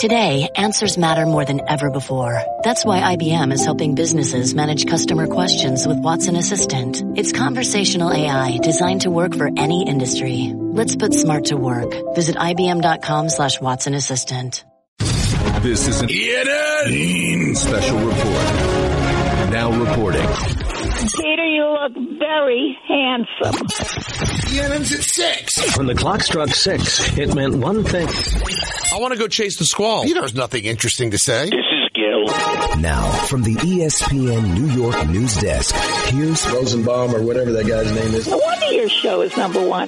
Today, answers matter more than ever before. That's why IBM is helping businesses manage customer questions with Watson Assistant. It's conversational AI designed to work for any industry. Let's put smart to work. Visit IBM.com/Watson Assistant. This is an ENN special report. Now reporting. Peter, you look very handsome. ENN's at 6. When the clock struck 6, it meant one thing. I want to go chase the squall. There's nothing interesting to say. This is Gil. Now, from the ESPN New York news desk, here's Rosenbaum or whatever that guy's name is. No wonder your show is number one.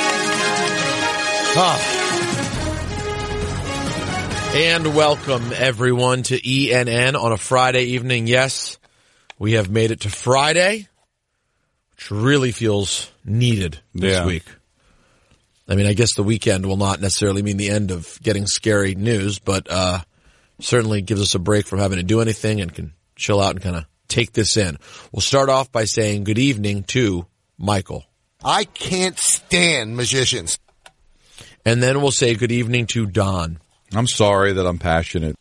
And welcome, everyone, to ENN on a Friday evening. Yes, we have made it to Friday, which really feels needed this week. I mean, I guess the weekend will not necessarily mean the end of getting scary news, but certainly gives us a break from having to do anything and can chill out and kind of take this in. We'll start off by saying good evening to Michael. I can't stand magicians. And then we'll say good evening to Don. I'm sorry that I'm passionate.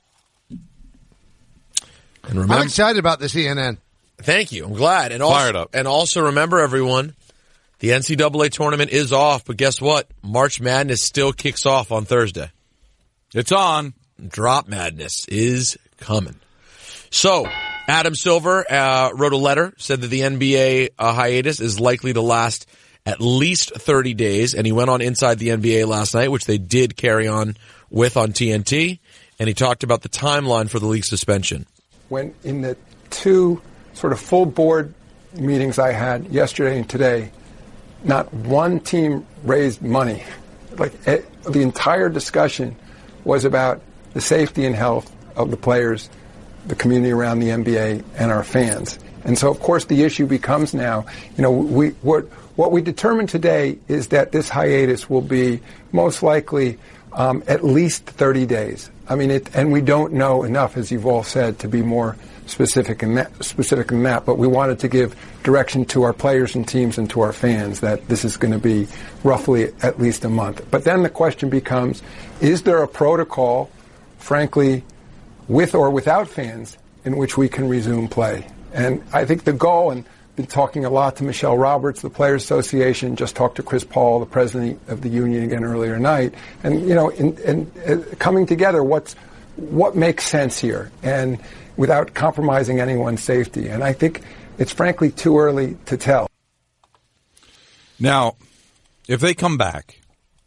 And remember, I'm excited about this ENN. Thank you. I'm glad. And also, Fired up. And also remember, everyone, the NCAA tournament is off, but guess what? March Madness still kicks off on Thursday. It's on. Drop Madness is coming. So, Adam Silver wrote a letter, said that the NBA hiatus is likely to last at least 30 days, and he went on Inside the NBA last night, which they did carry on with on TNT, and he talked about the timeline for the league suspension. When in the two sort of full board meetings I had yesterday and today, not one team raised money. The entire discussion was about the safety and health of the players, the community around the NBA, and our fans. And so, of course, the issue becomes now, what we determined today is that this hiatus will be most likely at least 30 days. I mean, and we don't know enough, as you've all said, to be more specific than that. But we wanted to give direction to our players and teams and to our fans that this is going to be roughly at least a month. But then the question becomes, is there a protocol, frankly, with or without fans, in which we can resume play? And I think the goal, and been talking a lot to Michelle Roberts, the Players Association, just talked to Chris Paul, the president of the union, again earlier tonight, and coming together, what makes sense here, and without compromising anyone's safety. And I think it's frankly too early to tell. Now, if they come back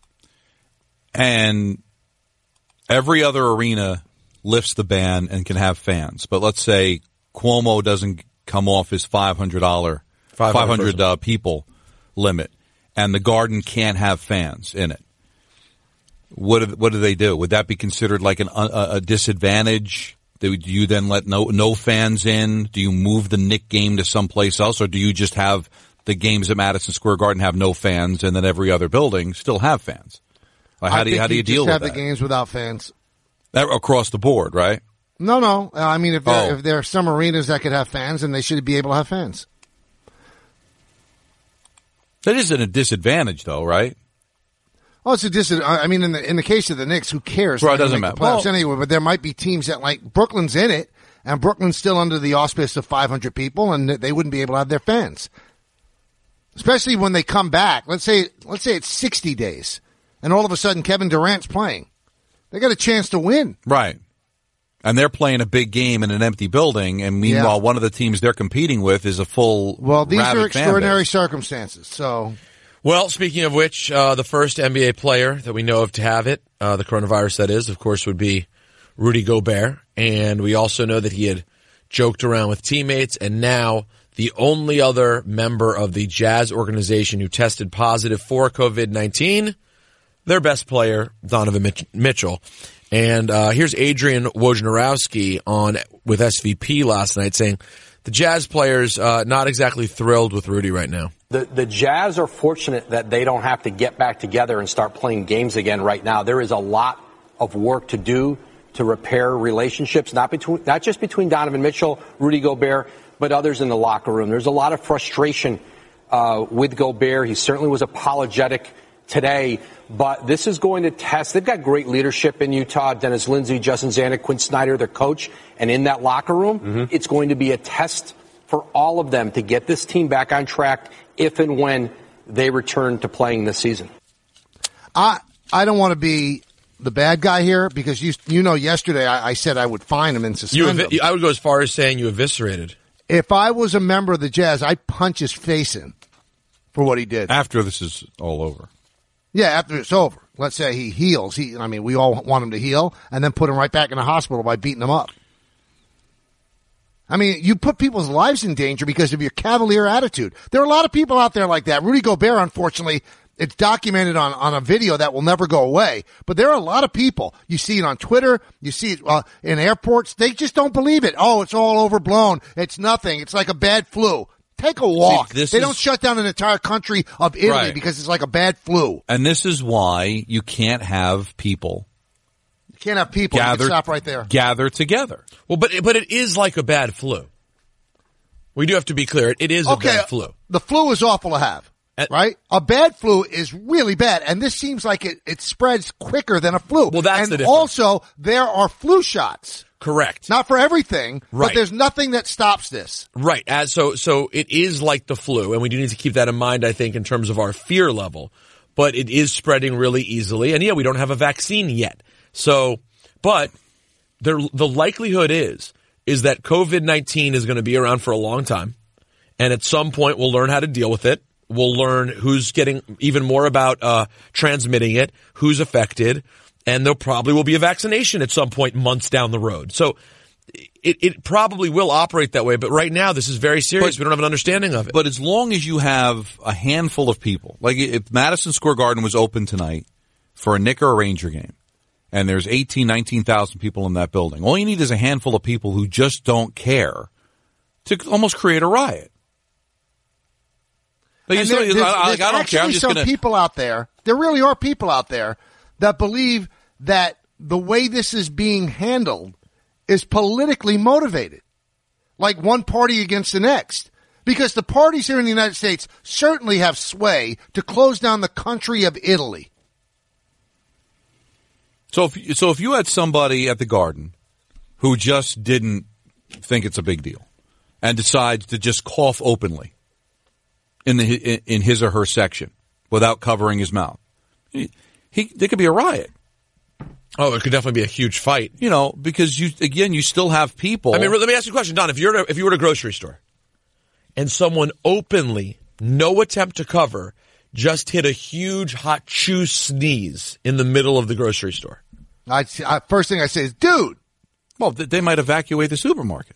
and every other arena lifts the ban and can have fans, but let's say Cuomo doesn't come off his $500 people limit, and the Garden can't have fans in it. What do they do? Would that be considered like a disadvantage? Do you then let no fans in? Do you move the Knick game to someplace else, or do you just have the games at Madison Square Garden have no fans, and then every other building still have fans? How do you deal with that? Have the games without fans across the board, right? No. I mean, if there are some arenas that could have fans, then they should be able to have fans. That isn't a disadvantage, though, right? Oh, it's a disadvantage. I mean, in the case of the Knicks, who cares? Well, it doesn't matter. Playoffs anyway, but there might be teams that, like, Brooklyn's in it, and Brooklyn's still under the auspice of 500 people, and they wouldn't be able to have their fans. Especially when they come back. Let's say it's 60 days, and all of a sudden Kevin Durant's playing. They got a chance to win. Right. And they're playing a big game in an empty building, and meanwhile, one of the teams they're competing with is a full. Well, these are extraordinary circumstances. So, well, speaking of which, the first NBA player that we know of to have it, the coronavirus that is, of course, would be Rudy Gobert, and we also know that he had joked around with teammates, and now the only other member of the Jazz organization who tested positive for COVID-19, their best player, Donovan Mitchell. And here's Adrian Wojnarowski on with SVP last night saying the Jazz players not exactly thrilled with Rudy right now. The Jazz are fortunate that they don't have to get back together and start playing games again right now. There is a lot of work to do to repair relationships, not just between Donovan Mitchell, Rudy Gobert, but others in the locker room. There's a lot of frustration with Gobert. He certainly was apologetic today. But this is going to test. They've got great leadership in Utah. Dennis Lindsey, Justin Zanuck, Quinn Snyder, their coach. And in that locker room, it's going to be a test for all of them to get this team back on track if and when they return to playing this season. I don't want to be the bad guy here because yesterday I said I would fine him and suspend him. I would go as far as saying you eviscerated. If I was a member of the Jazz, I'd punch his face in for what he did. After this is all over. Yeah, after it's over. Let's say he heals. We all want him to heal and then put him right back in the hospital by beating him up. You put people's lives in danger because of your cavalier attitude. There are a lot of people out there like that. Rudy Gobert, unfortunately, it's documented on a video that will never go away. But there are a lot of people. You see it on Twitter. You see it in airports. They just don't believe it. Oh, it's all overblown. It's nothing. It's like a bad flu. Take a walk. They don't shut down an entire country of Italy because it's like a bad flu. And this is why you can't have people. You can't have people. You can stop right there. Gather together. Well, but it is like a bad flu. We do have to be clear. It is a bad flu. The flu is awful to have. Right? A bad flu is really bad, and this seems like it spreads quicker than a flu. Well, that's the difference. And also, there are flu shots. Correct. Not for everything, but there's nothing that stops this. Right. So it is like the flu, and we do need to keep that in mind, I think, in terms of our fear level. But it is spreading really easily, and we don't have a vaccine yet. So, but the likelihood is that COVID-19 is going to be around for a long time, and at some point we'll learn how to deal with it. We'll learn who's getting even more about transmitting it, who's affected, and there probably will be a vaccination at some point months down the road. So it probably will operate that way, but right now this is very serious. We don't have an understanding of it. But as long as you have a handful of people, like if Madison Square Garden was open tonight for a Knick or a Ranger game, and there's 19,000 people in that building, all you need is a handful of people who just don't care to almost create a riot. Like there's actually some people out there, there really are people out there that believe that the way this is being handled is politically motivated. Like one party against the next. Because the parties here in the United States certainly have sway to close down the country of Italy. So if you had somebody at the Garden who just didn't think it's a big deal and decides to just cough openly in his or her section without covering his mouth, there could be a riot. Oh, it could definitely be a huge fight. Because you still have people. Let me ask you a question, Don. If you were at a grocery store and someone openly, no attempt to cover, just hit a huge hot chew sneeze in the middle of the grocery store. First thing I say is, dude. Well, they might evacuate the supermarket.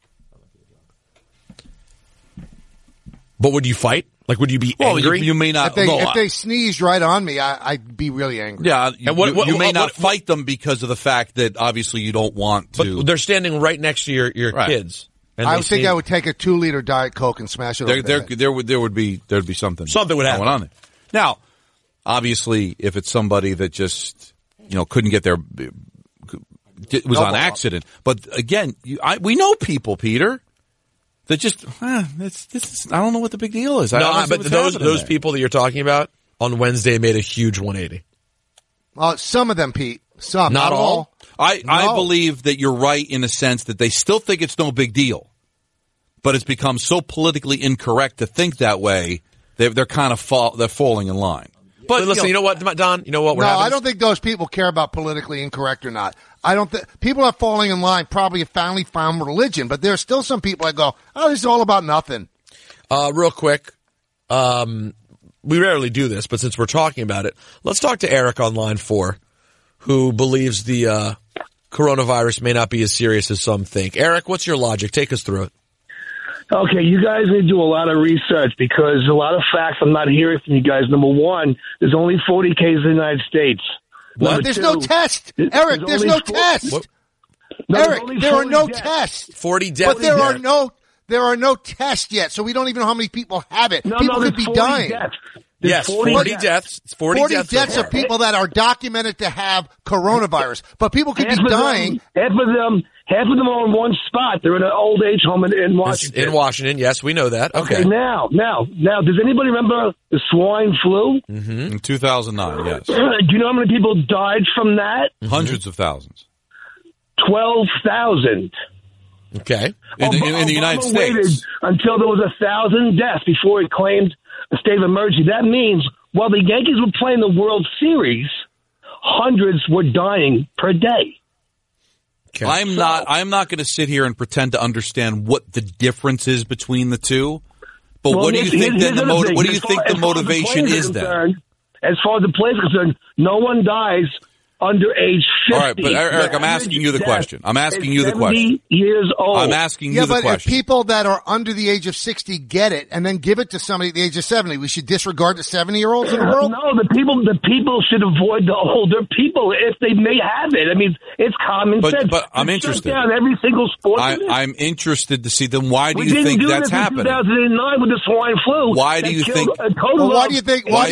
But would you fight? Like, would you be angry? You may not. If they sneezed right on me, I'd be really angry. Yeah, you may not fight them because of the fact that obviously you don't want to. But they're standing right next to your kids. And I would think I would take a 2-liter Diet Coke and smash it over their head. There would be something. Something would happen going on there. Now, obviously, if it's somebody that just couldn't get there, it was on accident. But again, we know people, Peter. That just, I don't know what the big deal is. But those people that you're talking about on Wednesday made a huge 180. Some of them, Pete. Some. Not all. I believe that you're right in the sense that they still think it's no big deal. But it's become so politically incorrect to think that way, they're kind of they're falling in line. But listen, you know what, Don? You know what? I don't think those people care about politically incorrect or not. I don't think people are falling in line probably have finally found religion, but there are still some people that go, "Oh, this is all about nothing." Real quick, we rarely do this, but since we're talking about it, let's talk to Eric on line 4, who believes the coronavirus may not be as serious as some think. Eric, what's your logic? Take us through it. Okay, you guys need to do a lot of research because a lot of facts I'm not hearing from you guys. Number one, there's only 40 cases in the United States. What? There's no test. Eric, there's no test. Eric, there are no tests. 40 deaths. But there are no tests yet, so we don't even know how many people have it. People could be dying. Yes, 40 deaths. It's 40 deaths of people that are documented to have coronavirus. But people could be dying. Half of them are in one spot. They're in an old age home in Washington. In Washington, yes, we know that. Okay. Now, does anybody remember the swine flu? In 2009, yes. Do you know how many people died from that? Hundreds of thousands. 12,000. Okay. In the United States. Waited until there was 1,000 deaths before he claimed a state of emergency. That means while the Yankees were playing the World Series, hundreds were dying per day. Okay. I'm not going to sit here and pretend to understand what the difference is between the two. But what do you think then the motivation is then? As far as the players are concerned, no one dies under age 50. All right, but Eric, I'm asking you the question. I'm asking you the question. 70 years old. I'm asking you the question. Yeah, but if people that are under the age of 60 get it and then give it to somebody at the age of 70, we should disregard the 70-year-olds in the world? No, the people should avoid the older people if they may have it. I mean, it's common sense. But I'm interested. Shut down every single sport. I'm interested to see them. Why do you think that's happening? We didn't do this in 2009 with the swine flu. Why do you think? Why do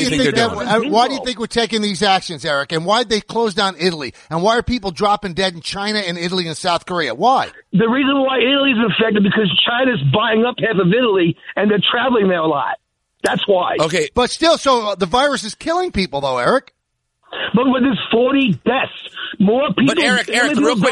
you think we're taking these actions, Eric? And why did they close down Italy? And why are people dropping dead in China and Italy and South Korea? Why? The reason why Italy's infected because China's buying up half of Italy and they're traveling there a lot. That's why. Okay. But still, so the virus is killing people though, Eric. But when there's 40 deaths, more people. But Eric, real quick,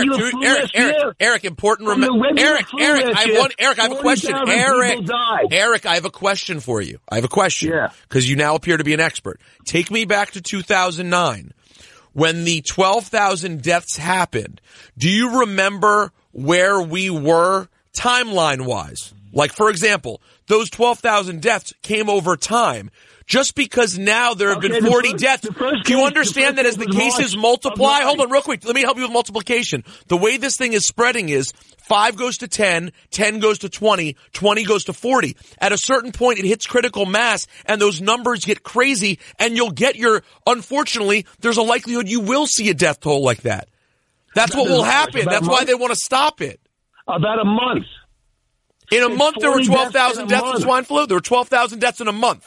Eric, important. Eric, I have a question. Eric, I have a question for you. I have a question. Yeah. Because you now appear to be an expert. Take me back to 2009. When the 12,000 deaths happened, do you remember where we were timeline-wise? Like, for example, those 12,000 deaths came over time. Just because now there have been 40 deaths, do you understand that as the cases multiply? Hold on real quick. Let me help you with multiplication. The way this thing is spreading is 5 goes to 10, 10 goes to 20, 20 goes to 40. At a certain point, it hits critical mass, and those numbers get crazy, and you'll get unfortunately, there's a likelihood you will see a death toll like that. That's what will happen. That's why they want to stop it. About a month. In a month, there were 12,000 deaths in swine flu. There were 12,000 deaths in a month.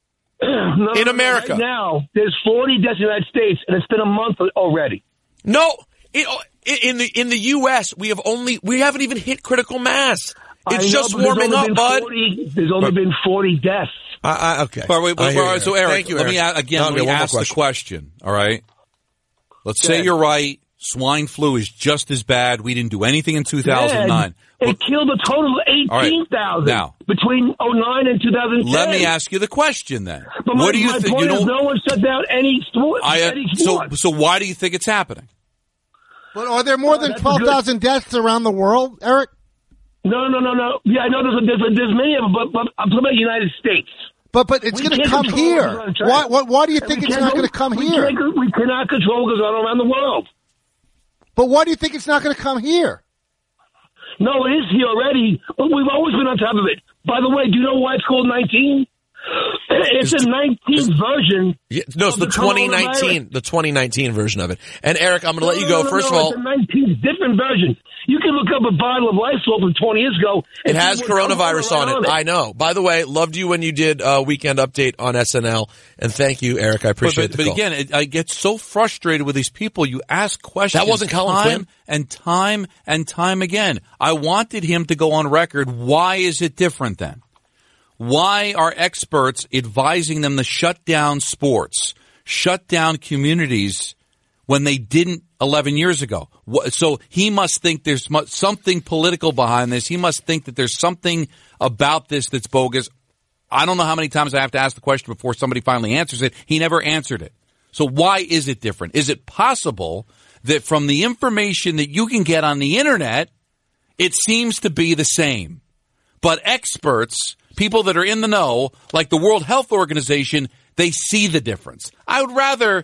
In America. Right now, there's 40 deaths in the United States, and it's been a month already. No, in the U.S., we haven't even hit critical mass. It's just warming up, bud. There's only been 40 deaths. Okay. So Eric, thank you, let me ask the question. All right. Let's say you're right. Swine flu is just as bad. We didn't do anything in 2009. It killed a total of 18,000 between 2009 and 2010. Let me ask you the question then. But what do you think? No one shut down any sport. So why do you think it's happening? But are there more than 12,000 deaths around the world, Eric? No. Yeah, I know there's many of them, but I'm talking about the United States. But it's going to come here. Why do you think it's not going to come here? We cannot control what goes on around the world. But why do you think it's not going to come here? No, it is here already, but we've always been on top of it. By the way, do you know why it's called 19? It's a 19th version. Yeah, no, it's the 2019 version of it. And Eric, I'm going to let you go. First of all, it's a 19th different version. You can look up a bottle of Lysol from 20 years ago. It has coronavirus on it. I know. By the way, loved you when you did a Weekend Update on SNL. And thank you, Eric. I appreciate the call. But again, I get so frustrated with these people. You ask questions. That wasn't Colin Quinn. And time again. I wanted him to go on record. Why is it different then? Why are experts advising them to shut down sports, shut down communities when they didn't 11 years ago? So he must think there's something political behind this. He must think that there's something about this that's bogus. I don't know how many times I have to ask the question before somebody finally answers it. He never answered it. So why is it different? Is it possible that from the information that you can get on the internet, it seems to be the same? But experts, people that are in the know, like the World Health Organization, they see the difference. I would rather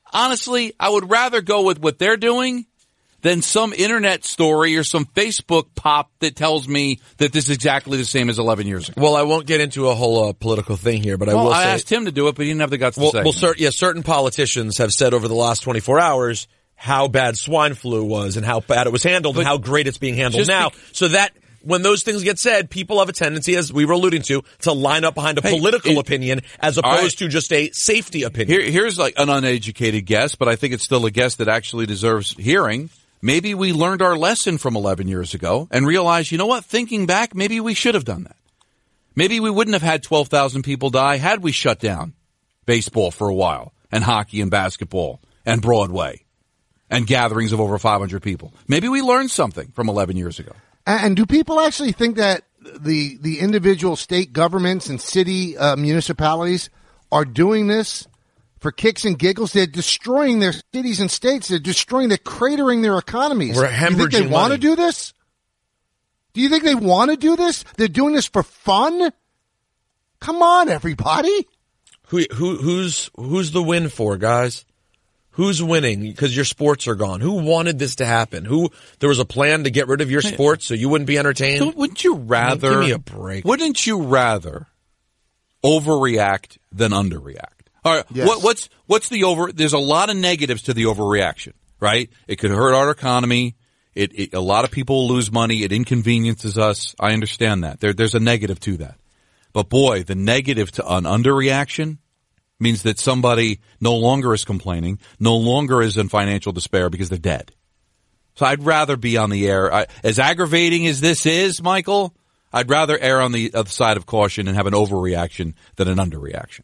go with what they're doing than some internet story or some Facebook pop that tells me that this is exactly the same as 11 years ago. Well, I won't get into a whole political thing here, but I will say... I asked him to do it, but he didn't have the guts to say. Well, certain politicians have said over the last 24 hours how bad swine flu was and how bad it was handled and how great it's being handled now. So that when those things get said, people have a tendency, as we were alluding to line up behind a political opinion as opposed to just a safety opinion. Here's like an uneducated guess, but I think it's still a guess that actually deserves hearing. Maybe we learned our lesson from 11 years ago and realized, you know what, thinking back, maybe we should have done that. Maybe we wouldn't have had 12,000 people die had we shut down baseball for a while and hockey and basketball and Broadway and gatherings of over 500 people. Maybe we learned something from 11 years ago. And do people actually think that the individual state governments and city municipalities are doing this for kicks and giggles? They're destroying their cities and states. They're cratering their economies. We're hemorrhaging do you think they want to do this? Do you think they want to do this? They're doing this for fun? Come on, everybody. Who's the win for, guys? Who's winning? Because your sports are gone. Who wanted this to happen? There was a plan to get rid of your sports so you wouldn't be entertained? Wouldn't you rather... Give me a break. Wouldn't you rather overreact than underreact? All right, yes. What's the over... There's a lot of negatives to the overreaction, right? It could hurt our economy. A lot of people lose money. It inconveniences us. I understand that. There's a negative to that. But boy, the negative to an underreaction means that somebody no longer is complaining, no longer is in financial despair because they're dead. So I'd rather be on the air. As aggravating as this is, Michael, I'd rather err on the other side of caution and have an overreaction than an underreaction.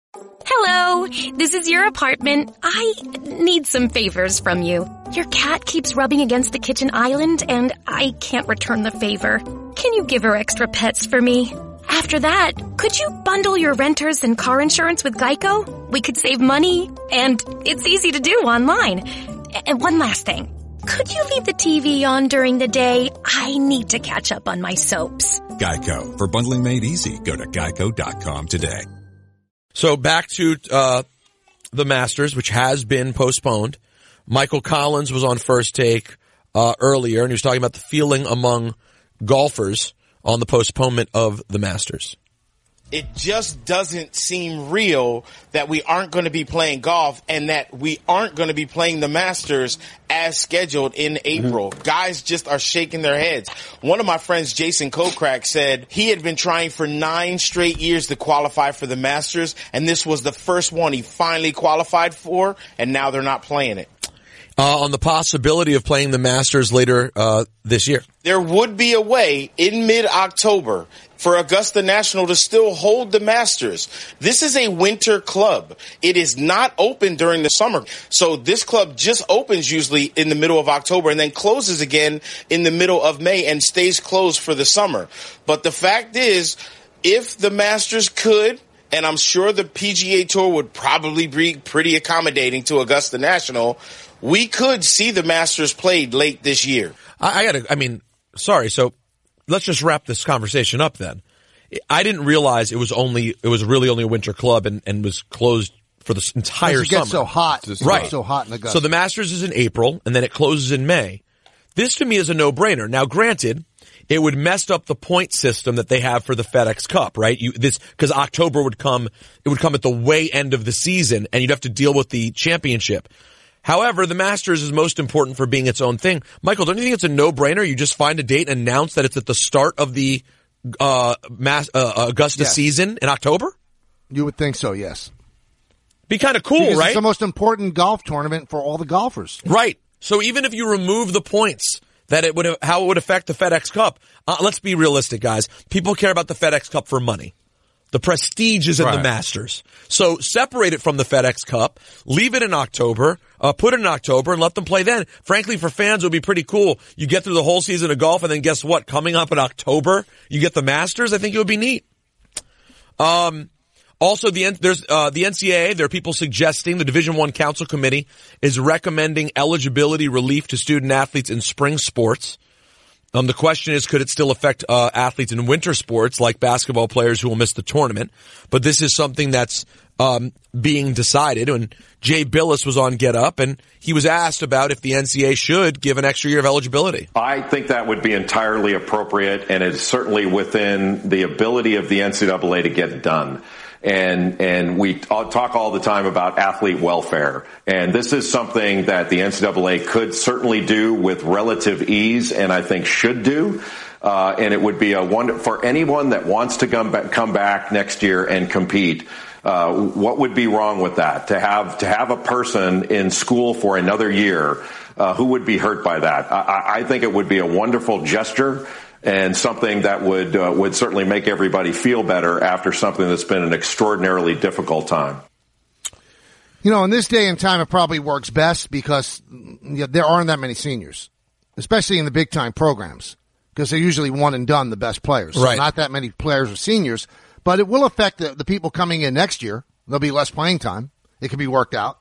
Hello, this is your apartment. I need some favors from you. Your cat keeps rubbing against the kitchen island and I can't return the favor. Can you give her extra pets for me? After that, could you bundle your renters and car insurance with Geico? We could save money, and it's easy to do online. And one last thing. Could you leave the TV on during the day? I need to catch up on my soaps. Geico. For bundling made easy, go to geico.com today. So back to the Masters, which has been postponed. Michael Collins was on First Take earlier, and he was talking about the feeling among golfers on the postponement of the Masters. It just doesn't seem real that we aren't going to be playing golf and that we aren't going to be playing the Masters as scheduled in April. Mm-hmm. Guys just are shaking their heads. One of my friends, Jason Kokrak, said he had been trying for 9 straight years to qualify for the Masters, and this was the first one he finally qualified for, and now they're not playing it. On the possibility of playing the Masters later this year. There would be a way in mid-October for Augusta National to still hold the Masters. This is a winter club. It is not open during the summer. So this club just opens usually in the middle of October and then closes again in the middle of May and stays closed for the summer. But the fact is, if the Masters could, and I'm sure the PGA Tour would probably be pretty accommodating to Augusta National, we could see the Masters played late this year. Sorry. So let's just wrap this conversation up then. I didn't realize it was really only a winter club and was closed for the entire summer. It gets so hot. Right. So hot in Augusta. So the Masters is in April and then it closes in May. This to me is a no-brainer. Now granted, it would mess up the point system that they have for the FedEx Cup, right? Because October would come at the way end of the season and you'd have to deal with the championship. However, the Masters is most important for being its own thing. Michael, don't you think it's a no-brainer? You just find a date and announce that it's at the start of the Augusta season in October? You would think so, yes. Be kind of cool, because right? It's the most important golf tournament for all the golfers. Right. So even if you remove the points, how it would affect the FedEx Cup, let's be realistic, guys. People care about the FedEx Cup for money. The prestige is in the Masters. So separate it from the FedEx Cup, leave it in October, put it in October and let them play then. Frankly, for fans, it would be pretty cool. You get through the whole season of golf and then guess what? Coming up in October, you get the Masters. I think it would be neat. Also, there's the NCAA. There are people suggesting the Division I Council Committee is recommending eligibility relief to student athletes in spring sports. The question is, could it still affect athletes in winter sports like basketball players who will miss the tournament? But this is something that's being decided. And Jay Billis was on Get Up, and he was asked about if the NCAA should give an extra year of eligibility. I think that would be entirely appropriate, and it's certainly within the ability of the NCAA to get done. And we talk all the time about athlete welfare. And this is something that the NCAA could certainly do with relative ease and I think should do. And it would be a wonder for anyone that wants to come back next year and compete. What would be wrong with that? To have a person in school for another year, who would be hurt by that? I think it would be a wonderful gesture and something that would certainly make everybody feel better after something that's been an extraordinarily difficult time. You know, in this day and time, it probably works best because there aren't that many seniors, especially in the big-time programs, because they're usually one and done, the best players. Right. So not that many players are seniors, but it will affect the people coming in next year. There'll be less playing time. It can be worked out.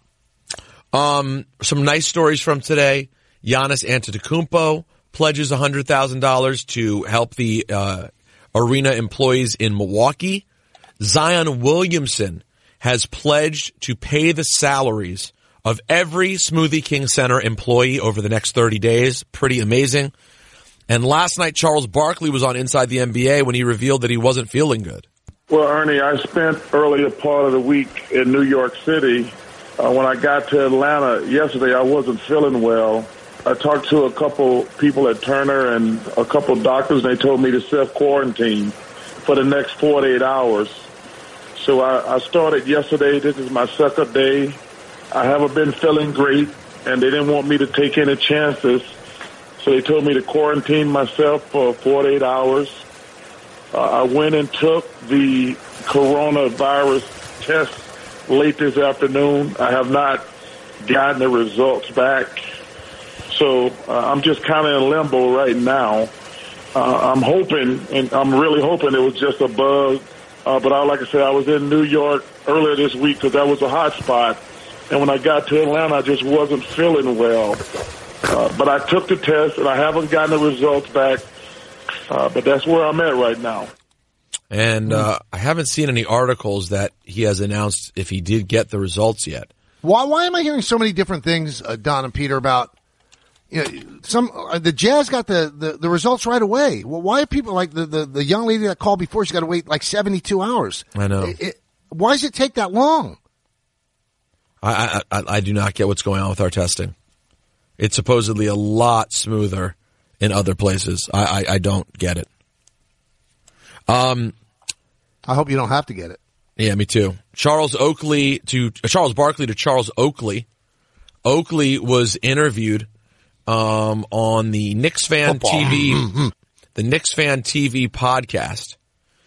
Some nice stories from today. Giannis Antetokounmpo pledges $100,000 to help the arena employees in Milwaukee. Zion Williamson has pledged to pay the salaries of every Smoothie King Center employee over the next 30 days. Pretty amazing. And last night, Charles Barkley was on Inside the NBA when he revealed that he wasn't feeling good. Well, Ernie, I spent earlier part of the week in New York City. When I got to Atlanta yesterday, I wasn't feeling well. I talked to a couple people at Turner and a couple doctors, and they told me to self-quarantine for the next 48 hours. So I started yesterday. This is my second day. I haven't been feeling great, and they didn't want me to take any chances. So they told me to quarantine myself for 48 hours. I went and took the coronavirus test late this afternoon. I have not gotten the results back. So I'm just kind of in limbo right now. I'm hoping, and I'm really hoping it was just a bug. But like I said, I was in New York earlier this week because that was a hot spot. And when I got to Atlanta, I just wasn't feeling well. But I took the test, and I haven't gotten the results back. But that's where I'm at right now. And I haven't seen any articles that he has announced if he did get the results yet. Why am I hearing so many different things, Don and Peter, about the Jazz got the results right away? Well, why are people like the young lady that called before? She's got to wait like 72 hours. I know. Why does it take that long? I do not get what's going on with our testing. It's supposedly a lot smoother in other places. I don't get it. I hope you don't have to get it. Yeah, me too. Charles Barkley to Charles Oakley. Oakley was interviewed on the Knicks Fan TV, the Knicks Fan TV podcast.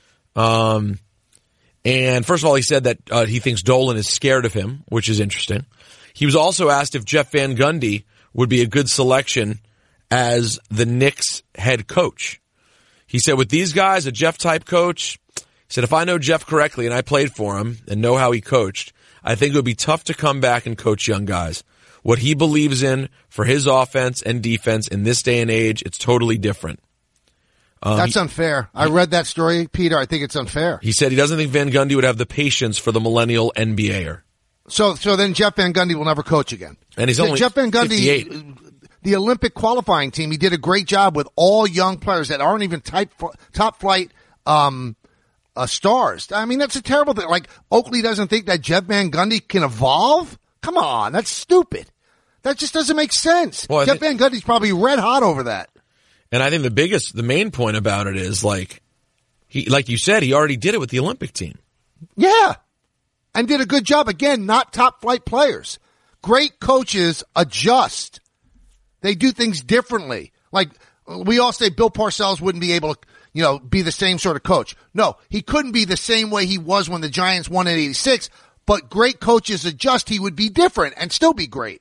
And first of all, he said that he thinks Dolan is scared of him, which is interesting. He was also asked if Jeff Van Gundy would be a good selection as the Knicks head coach. He said, with these guys, a Jeff-type coach, he said, if I know Jeff correctly and I played for him and know how he coached, I think it would be tough to come back and coach young guys. What he believes in for his offense and defense in this day and age, it's totally different. That's unfair. I read that story, Peter. I think it's unfair. He said he doesn't think Van Gundy would have the patience for the millennial NBAer. So then Jeff Van Gundy will never coach again. And he's only Jeff Van Gundy, 58. The Olympic qualifying team, he did a great job with all young players that aren't even top flight stars. I mean, that's a terrible thing. Like, Oakley doesn't think that Jeff Van Gundy can evolve? Come on, that's stupid. That just doesn't make sense. Well, Jeff Van Gundy's probably red hot over that. And I think the main point about it is, like you said, he already did it with the Olympic team. Yeah. And did a good job. Again, not top flight players. Great coaches adjust. They do things differently. Like, we all say Bill Parcells wouldn't be able to, be the same sort of coach. No, he couldn't be the same way he was when the Giants won in '86, but great coaches adjust. He would be different and still be great.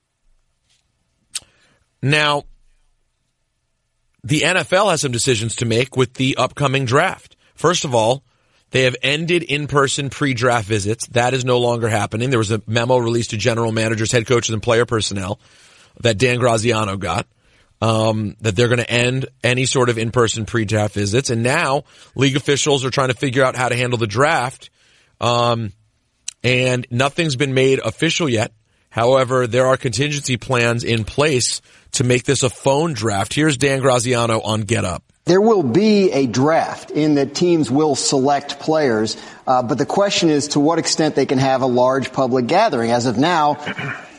Now, the NFL has some decisions to make with the upcoming draft. First of all, they have ended in-person pre-draft visits. That is no longer happening. There was a memo released to general managers, head coaches, and player personnel that Dan Graziano got, that they're going to end any sort of in-person pre-draft visits. And now league officials are trying to figure out how to handle the draft. And nothing's been made official yet. However, there are contingency plans in place to make this a phone draft. Here's Dan Graziano on Get Up. There will be a draft in that teams will select players, but the question is to what extent they can have a large public gathering. As of now,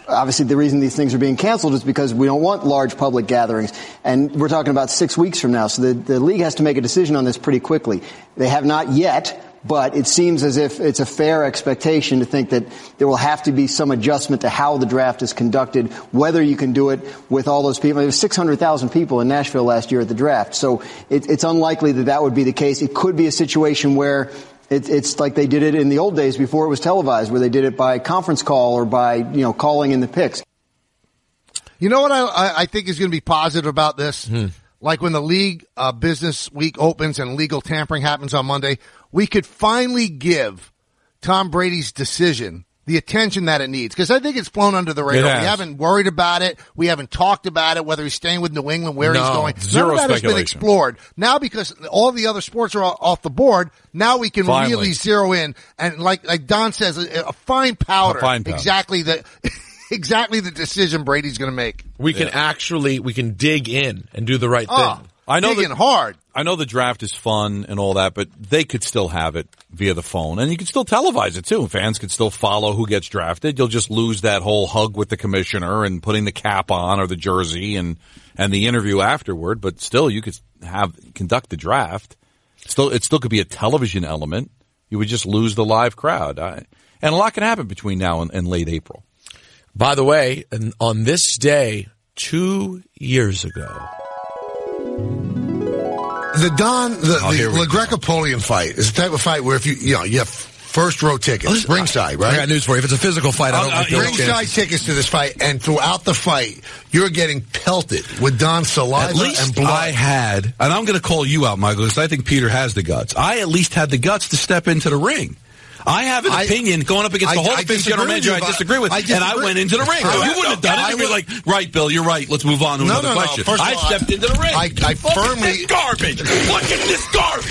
Obviously, the reason these things are being canceled is because we don't want large public gatherings. And we're talking about 6 weeks from now. So the league has to make a decision on this pretty quickly. They have not yet, but it seems as if it's a fair expectation to think that there will have to be some adjustment to how the draft is conducted, whether you can do it with all those people. There were 600,000 people in Nashville last year at the draft. So it's unlikely that would be the case. It could be a situation where it's like they did it in the old days before it was televised, where they did it by conference call or by, calling in the picks. You know what I think is going to be positive about this? Like when the league business week opens and legal tampering happens on Monday, we could finally give Tom Brady's decision the attention that it needs. Because I think it's flown under the radar. We haven't worried about it. We haven't talked about it, whether he's staying with New England, where he's going. None of that has been explored. Now, because all the other sports are off the board, now we can really zero in. And like Don says, a fine powder. Exactly the decision Brady's going to make. We can dig in and do the right thing. Digging hard. I know the draft is fun and all that, but they could still have it via the phone, and you can still televise it too. Fans could still follow who gets drafted. You'll just lose that whole hug with the commissioner and putting the cap on or the jersey and the interview afterward. But still, you could conduct the draft. It still could be a television element. You would just lose the live crowd, and a lot can happen between now and late April. By the way, on this day 2 years ago. The LaGreca-Polian fight is the type of fight where if you have first row tickets, ringside, right? I got news for you. If it's a physical fight, I don't like those ringside tickets to this fight, and throughout the fight, you're getting pelted with Don's saliva and blood. I had, and I'm going to call you out, Michael, because I think Peter has the guts. I at least had the guts to step into the ring. I have an opinion going up against the Hall of Fame general manager I disagree with, and I went into the ring. You wouldn't have done it. You'd be like, right, Bill, you're right. Let's move on to another question. I stepped into the ring. I firmly... Look at this garbage. Look at this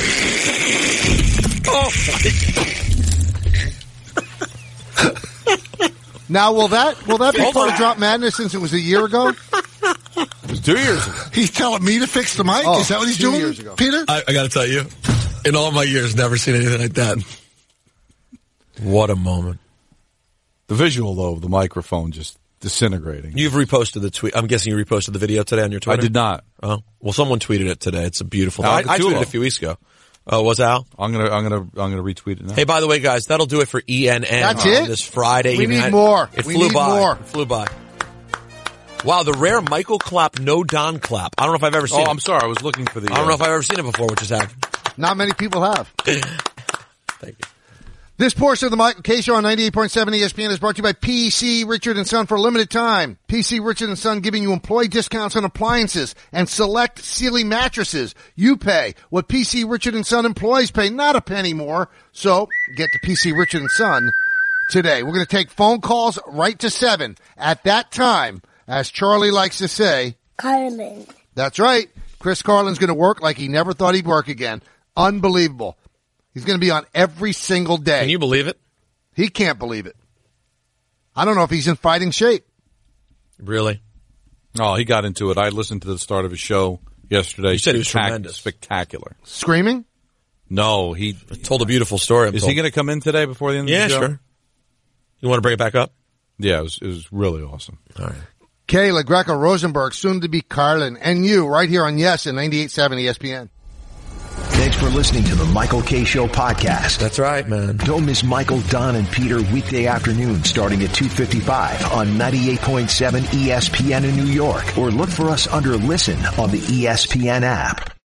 garbage. Oh, my God. Now, will that be part of Drop Madness since it was a year ago? It was 2 years ago. He's telling me to fix the mic? Is that what he's doing, 2 years ago. Peter? I got to tell you, in all my years, never seen anything like that. What a moment. The visual, though, of the microphone just disintegrating. You've reposted the tweet. I'm guessing you reposted the video today on your Twitter? I did not. Oh, well, someone tweeted it today. It's a beautiful thing. I tweeted it a few weeks ago. Oh, was Al? I'm gonna retweet it now. Hey, by the way, guys, that'll do it for ENN. That's it? This Friday. We need more. It flew by. Wow, the rare Michael clap, no Don clap. I don't know if I've ever seen it. Oh, I'm sorry. I was looking for the... I don't know if I've ever seen it before, which has happened. Not many people have. Thank you. This portion of the Michael K. Show on 98.7 ESPN is brought to you by PC Richard & Son for a limited time. PC Richard & Son giving you employee discounts on appliances and select Sealy mattresses. You pay what PC Richard & Son employees pay, not a penny more. So get to PC Richard & Son today. We're going to take phone calls right to 7. At that time, as Charlie likes to say, Carlin. That's right. Chris Carlin's going to work like he never thought he'd work again. Unbelievable. He's going to be on every single day. Can you believe it? He can't believe it. I don't know if he's in fighting shape. Really? Oh, he got into it. I listened to the start of his show yesterday. You said he was tremendous. Spectacular. Screaming? No, he told a beautiful story. Is he going to come in today before the end of the show? Yeah, sure. You want to bring it back up? Yeah, it was really awesome. All right. Kay LaGreca Rosenberg, soon to be Carlin, and you right here on Yes and 98.7 ESPN. Thanks for listening to the Michael K. Show podcast. That's right, man. Don't miss Michael, Don, and Peter weekday afternoon starting at 2:55 on 98.7 ESPN in New York, or look for us under Listen on the ESPN app.